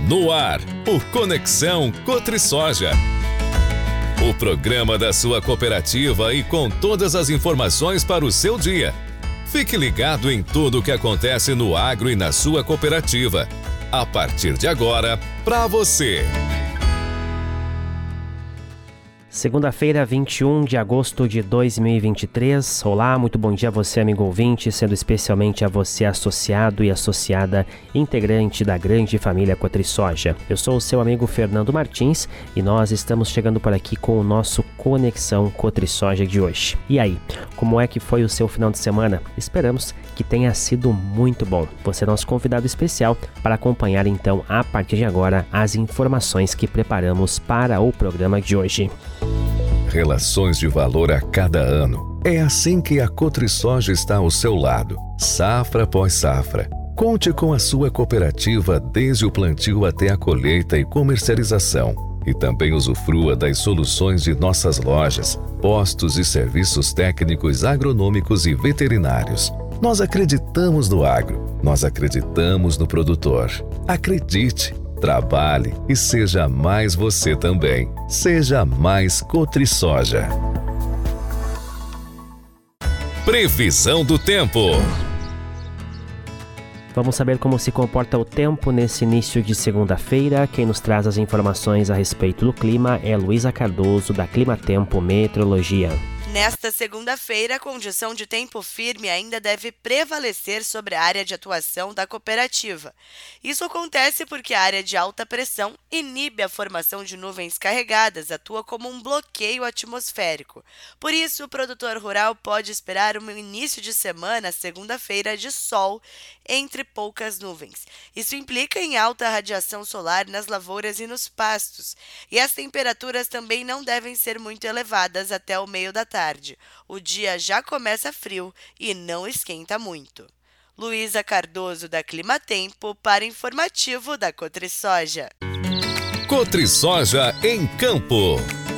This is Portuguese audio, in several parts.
No ar, o Conexão Cotrisoja. O programa da sua cooperativa e com todas as informações para o seu dia. Fique ligado em tudo o que acontece no agro e na sua cooperativa. A partir de agora, para você. Segunda-feira, 21 de agosto de 2023. Olá, muito bom dia a você, amigo ouvinte, sendo especialmente a você associado e associada integrante da grande família Cotrisoja. Eu sou o seu amigo Fernando Martins e nós estamos chegando por aqui com o nosso Conexão Cotrisoja de hoje. E aí, como é que foi o seu final de semana? Esperamos que tenha sido muito bom. Você é nosso convidado especial para acompanhar então, a partir de agora, as informações que preparamos para o programa de hoje. Relações de valor a cada ano. É assim que a Cotrisoja está ao seu lado, safra após safra. Conte com a sua cooperativa desde o plantio até a colheita e comercialização. E também usufrua das soluções de nossas lojas, postos e serviços técnicos agronômicos e veterinários. Nós acreditamos no agro, nós acreditamos no produtor. Acredite! Trabalhe e seja mais você também. Seja mais Cotrisoja. Previsão do tempo. Vamos saber como se comporta o tempo nesse início de segunda-feira. Quem nos traz as informações a respeito do clima é Luísa Cardoso, da Climatempo Meteorologia. Nesta segunda-feira, a condição de tempo firme ainda deve prevalecer sobre a área de atuação da cooperativa. Isso acontece porque a área de alta pressão inibe a formação de nuvens carregadas, atua como um bloqueio atmosférico. Por isso, o produtor rural pode esperar um início de semana, segunda-feira, de sol entre poucas nuvens. Isso implica em alta radiação solar nas lavouras e nos pastos. E as temperaturas também não devem ser muito elevadas até o meio da tarde. O dia já começa frio e não esquenta muito. Luísa Cardoso, da Climatempo, para informativo da Cotrisoja. Cotrisoja em campo.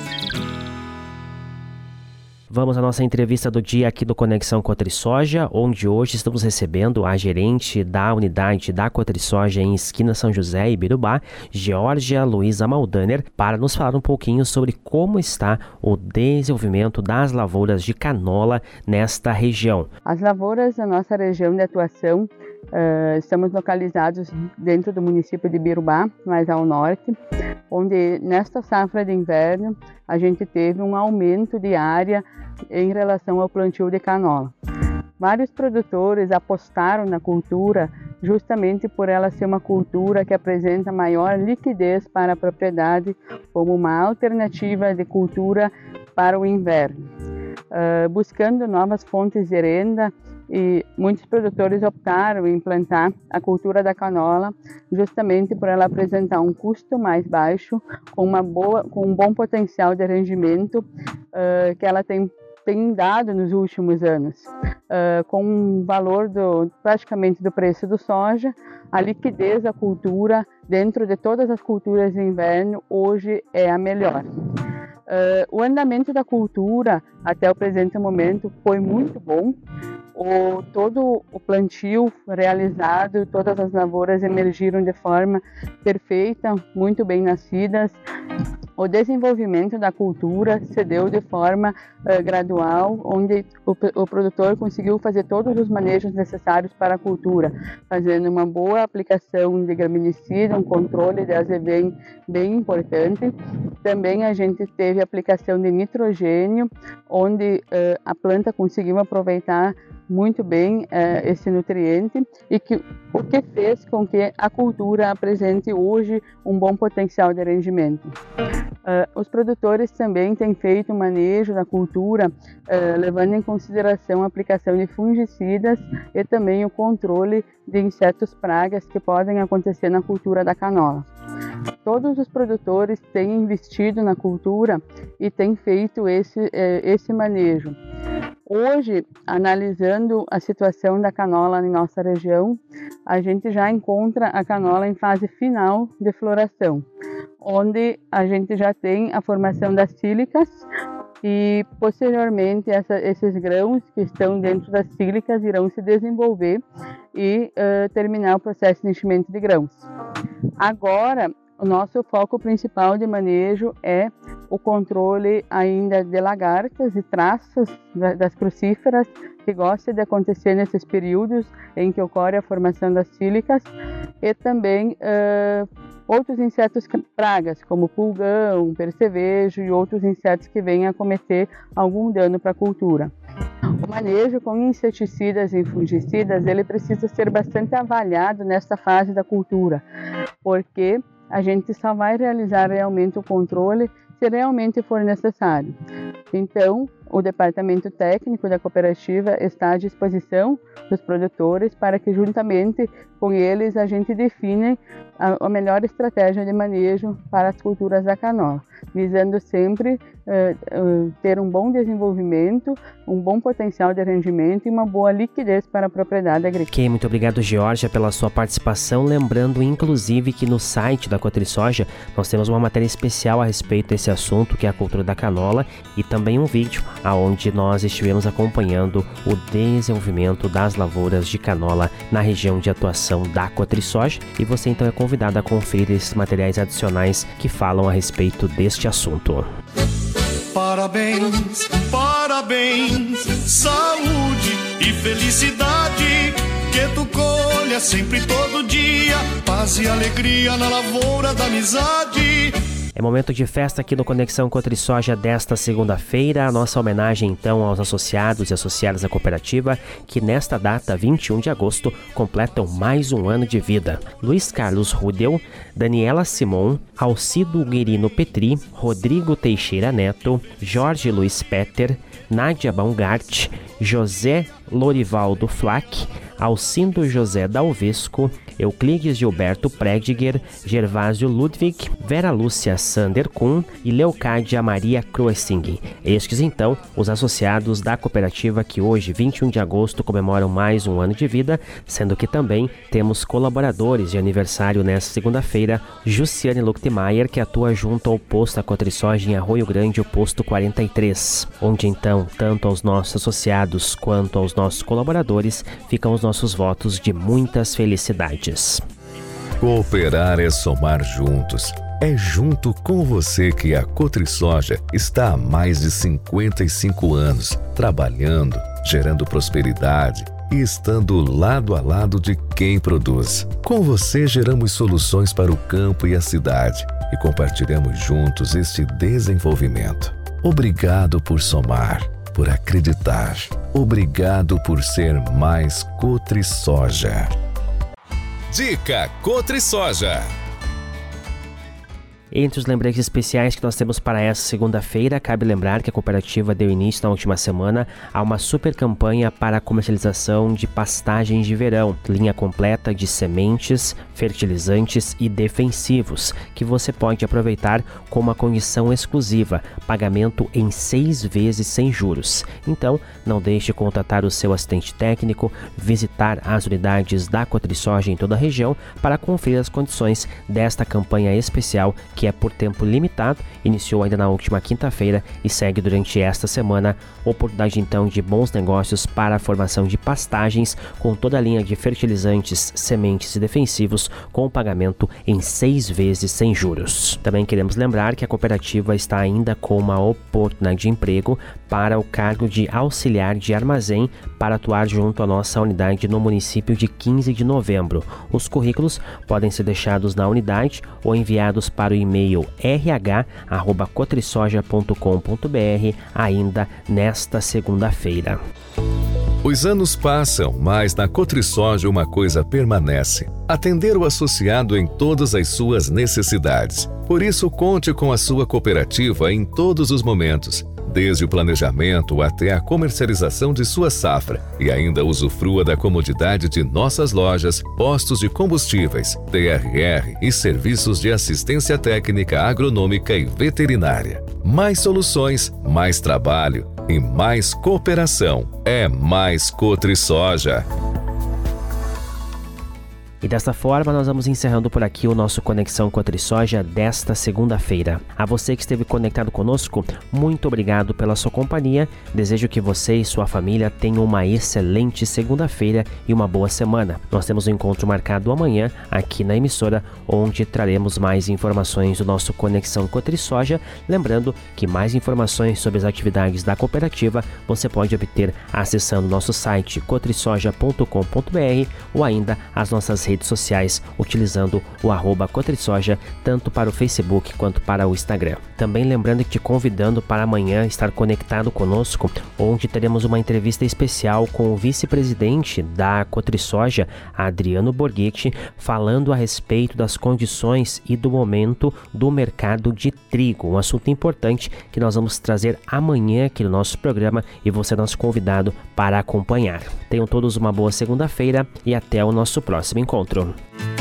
Vamos à nossa entrevista do dia aqui do Conexão Cotrisoja, onde hoje estamos recebendo a gerente da unidade da Cotrisoja em Esquina São José e Birubá, Georgia Luiza Maldaner, para nos falar um pouquinho sobre como está o desenvolvimento das lavouras de canola nesta região. As lavouras da nossa região de atuação, estamos localizados dentro do município de Birubá, mais ao norte, onde nesta safra de inverno a gente teve um aumento de área em relação ao plantio de canola. Vários produtores apostaram na cultura justamente por ela ser uma cultura que apresenta maior liquidez para a propriedade como uma alternativa de cultura para o inverno. Buscando novas fontes de renda, e muitos produtores optaram em plantar a cultura da canola justamente por ela apresentar um custo mais baixo, com um bom potencial de rendimento que ela tem dado nos últimos anos. Com um valor praticamente do preço do soja, a liquidez da cultura dentro de todas as culturas de inverno hoje é a melhor. O andamento da cultura até o presente momento foi muito bom. Todo o plantio realizado, todas as lavouras emergiram de forma perfeita, muito bem nascidas. O desenvolvimento da cultura se deu de forma gradual, onde o produtor conseguiu fazer todos os manejos necessários para a cultura, fazendo uma boa aplicação de graminicida, um controle de azevém bem importante. Também a gente teve aplicação de nitrogênio, onde a planta conseguiu aproveitar muito bem esse nutriente o que fez com que a cultura apresente hoje um bom potencial de rendimento. Os produtores também têm feito o manejo da cultura, levando em consideração a aplicação de fungicidas e também o controle de insetos pragas que podem acontecer na cultura da canola. Todos os produtores têm investido na cultura e têm feito esse manejo. Hoje, analisando a situação da canola em nossa região, a gente já encontra a canola em fase final de floração, onde a gente já tem a formação das sílicas e, posteriormente, esses grãos que estão dentro das sílicas irão se desenvolver e terminar o processo de enchimento de grãos. Agora, o nosso foco principal de manejo é o controle ainda de lagartas e traças das crucíferas, que gosta de acontecer nesses períodos em que ocorre a formação das sílicas, e também outros insetos pragas, como pulgão, percevejo e outros insetos que venham a cometer algum dano para a cultura. O manejo com inseticidas e fungicidas, ele precisa ser bastante avaliado nesta fase da cultura, porque a gente só vai realizar realmente o controle se realmente for necessário. Então, o departamento técnico da cooperativa está à disposição dos produtores para que, juntamente com eles, a gente define a melhor estratégia de manejo para as culturas da canola, visando sempre ter um bom desenvolvimento, um bom potencial de rendimento e uma boa liquidez para a propriedade agrícola. Ok, muito obrigado, Georgia, pela sua participação. Lembrando, inclusive, que no site da Cotrisoja nós temos uma matéria especial a respeito desse assunto, que é a cultura da canola, e também um vídeo onde nós estivemos acompanhando o desenvolvimento das lavouras de canola na região de atuação da Cotrisoja, e você então é convidado a conferir esses materiais adicionais que falam a respeito deste assunto. Parabéns, parabéns, saúde e felicidade, que tu colha sempre todo dia, paz e alegria na lavoura da amizade. É momento de festa aqui no Conexão Cotrisoja desta segunda-feira. A nossa homenagem então aos associados e associadas da cooperativa, que nesta data, 21 de agosto, completam mais um ano de vida. Luiz Carlos Rudel, Daniela Simon, Alcido Guerino Petri, Rodrigo Teixeira Neto, Jorge Luiz Peter, Nádia Baumgart, José Lorivaldo Flack, Alcindo José Dalvesco, Euclides Gilberto Prediger, Gervásio Ludwig, Vera Lúcia Sander Kuhn e Leocádia Maria Kroessing. Estes, então, os associados da cooperativa que hoje, 21 de agosto, comemoram mais um ano de vida, sendo que também temos colaboradores de aniversário nesta segunda-feira, Jussiane Luchtmeier, que atua junto ao posto da Cotrisoja em Arroio Grande, o posto 43, onde, então, tanto aos nossos associados quanto aos nossos colaboradores, ficam os nossos votos de muitas felicidades. Cooperar é somar juntos. É junto com você que a Cotrisoja está há mais de 55 anos, trabalhando, gerando prosperidade e estando lado a lado de quem produz. Com você geramos soluções para o campo e a cidade e compartilhamos juntos este desenvolvimento. Obrigado por somar, por acreditar. Obrigado por ser mais Cotrisoja. Dica Cotrisoja. Entre os lembretes especiais que nós temos para essa segunda-feira, cabe lembrar que a cooperativa deu início na última semana a uma super campanha para a comercialização de pastagens de verão, linha completa de sementes, fertilizantes e defensivos, que você pode aproveitar com uma condição exclusiva, pagamento em 6 vezes sem juros. Então, não deixe de contatar o seu assistente técnico, visitar as unidades da Cotrisoja em toda a região para conferir as condições desta campanha especial que é por tempo limitado, iniciou ainda na última quinta-feira e segue durante esta semana. Oportunidade então de bons negócios para a formação de pastagens com toda a linha de fertilizantes, sementes e defensivos com pagamento em 6 vezes sem juros. Também queremos lembrar que a cooperativa está ainda com uma oportunidade de emprego para o cargo de auxiliar de armazém para atuar junto à nossa unidade no município de 15 de novembro. Os currículos podem ser deixados na unidade ou enviados para o e-mail rh@cotrisoja.com.br ainda nesta segunda-feira. Os anos passam, mas na Cotrisoja uma coisa permanece: atender o associado em todas as suas necessidades. Por isso, conte com a sua cooperativa em todos os momentos, desde o planejamento até a comercialização de sua safra, e ainda usufrua da comodidade de nossas lojas, postos de combustíveis, DRR e serviços de assistência técnica agronômica e veterinária. Mais soluções, mais trabalho e mais cooperação. É mais Cotrisoja. E desta forma nós vamos encerrando por aqui o nosso Conexão Cotrisoja desta segunda-feira. A você que esteve conectado conosco, muito obrigado pela sua companhia. Desejo que você e sua família tenham uma excelente segunda-feira e uma boa semana. Nós temos um encontro marcado amanhã aqui na emissora, onde traremos mais informações do nosso Conexão Cotrisoja. Lembrando que mais informações sobre as atividades da cooperativa você pode obter acessando nosso site cotrisoja.com.br ou ainda as nossas redes sociais utilizando o @cotrisoja tanto para o Facebook quanto para o Instagram. Também lembrando e te convidando para amanhã estar conectado conosco, onde teremos uma entrevista especial com o vice-presidente da Cotrisoja, Adriano Borghetti, falando a respeito das condições e do momento do mercado de trigo, um assunto importante que nós vamos trazer amanhã aqui no nosso programa e você é nosso convidado para acompanhar. Tenham todos uma boa segunda-feira e até o nosso próximo encontro.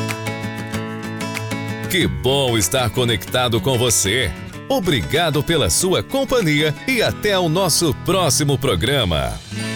Que bom estar conectado com você. Obrigado pela sua companhia e até o nosso próximo programa.